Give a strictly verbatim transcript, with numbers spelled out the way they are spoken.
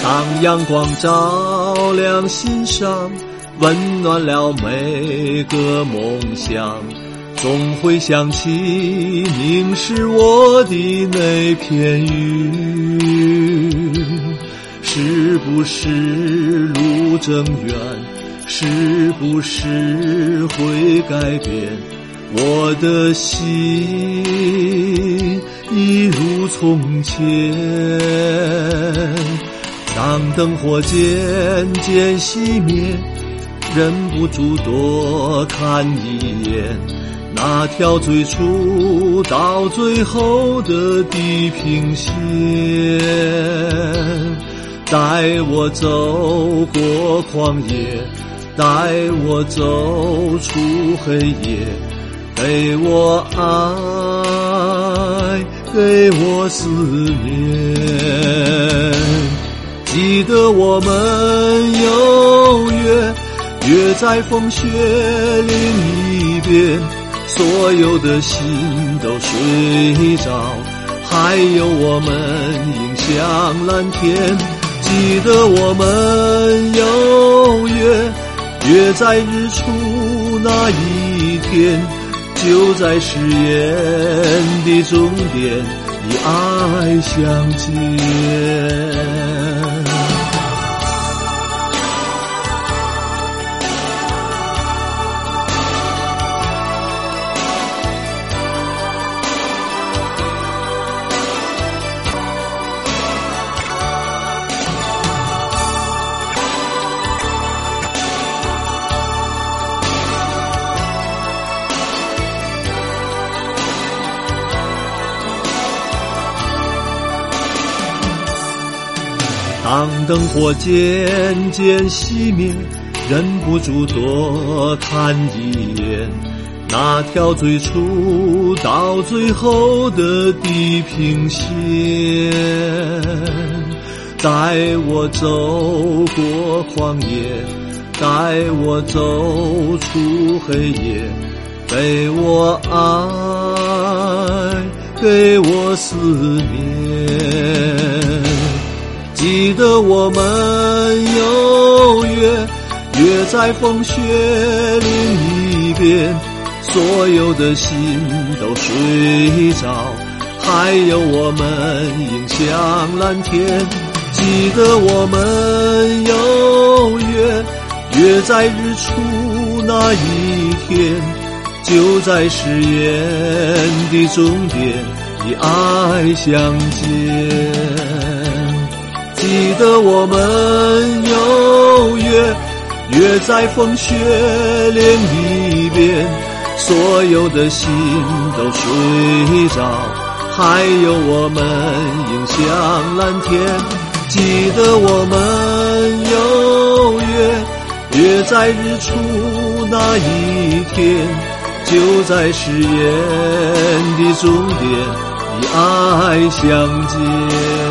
当阳光照亮心上，温暖了每个梦想，总会想起凝视我的那片云。是不是路正远？是不是会改变？我的心一如从前。当灯火渐渐熄灭，忍不住多看一眼那条最初到最后的地平线，带我走过旷野，带我走出黑夜，给我爱，给我思念。记得我们有约，约在风雪另一边，所有的心都睡着，还有我们迎向蓝天。记得我们有约，约在日出那一天，就在誓言的终点，以爱相见。当灯火渐渐熄灭，忍不住多看一眼那条最初到最后的地平线，带我走过旷野，带我走出黑夜，给我爱，给我思念。记得我们有约，约在风雪另一边，所有的心都睡着，还有我们迎向蓝天。记得我们有约，约在日出那一天，就在誓言的终点，以爱相见。记得我们有约，约在风雪另一边，所有的心都睡着，还有我们迎向蓝天。记得我们有约，约在日出那一天，就在誓言的终点，以爱相见。